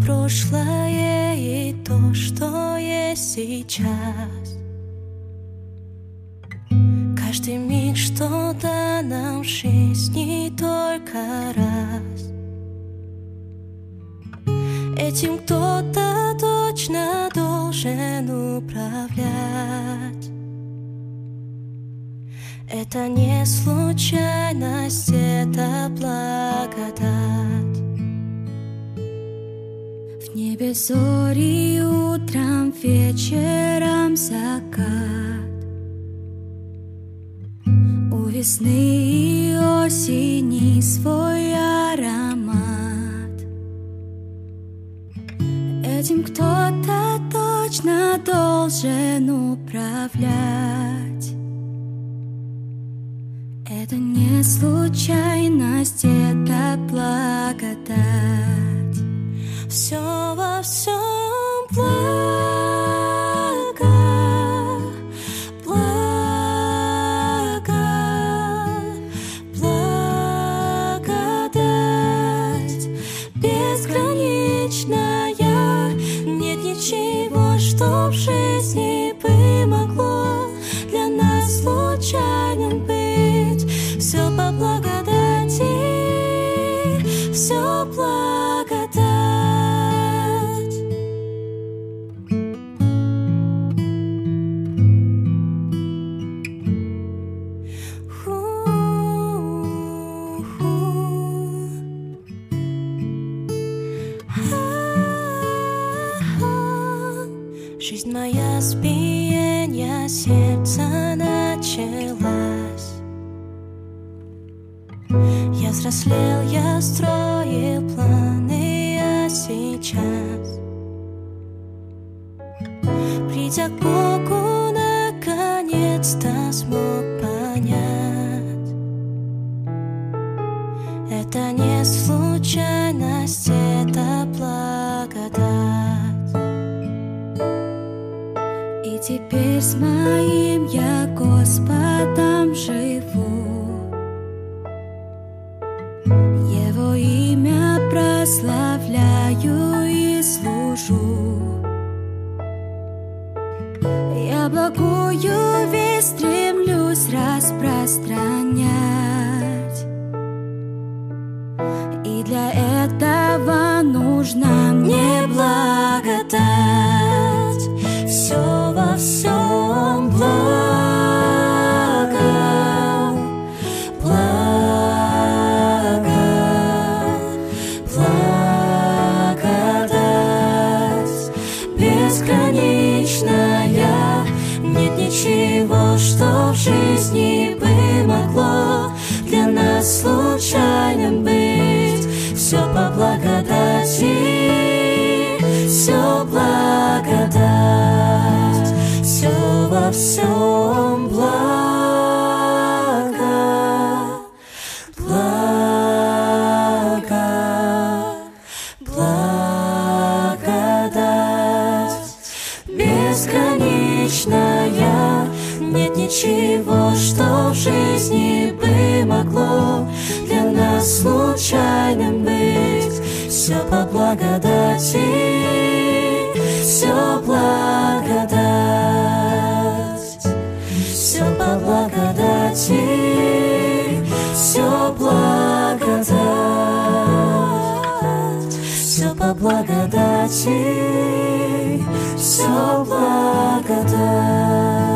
прошлое и то, что есть сейчас. Каждый миг что-то нам в жизни только раз. Этим кто-то точно должен управлять. Это не случайность, это благодать. В небе зори, утром, вечером закат. У весны и осени свой аромат. Этим кто-то точно должен управлять. Это не случайность, это благодать. Все во всем благо, благо, благодать безграничная. Нет ничего, что в жизни бы могло для нас случайным быть. Все по благодати, все благодать. Жизнь моя с биения сердца началась. Я взрослел, я строил планы, а сейчас, придя к Богу, наконец-то смог понять. Это не случайность, это благодать. И теперь с моим я Господом живу. Его имя прославляю и служу. Я благую весть стремлюсь распространять. И для этого нужна мне благодать. Все во всем благо, благо, благодать безграничная. Нет ничего, что в жизни бы могло для нас случайным быть. Все по благодати, все благодать, все во всем благо, благо, благодать безграничная. Нет ничего, что в жизни бы могло для нас случайным быть. Все по благодати, все благодать, все по благодати, все благодать, все по благодати, все благодать.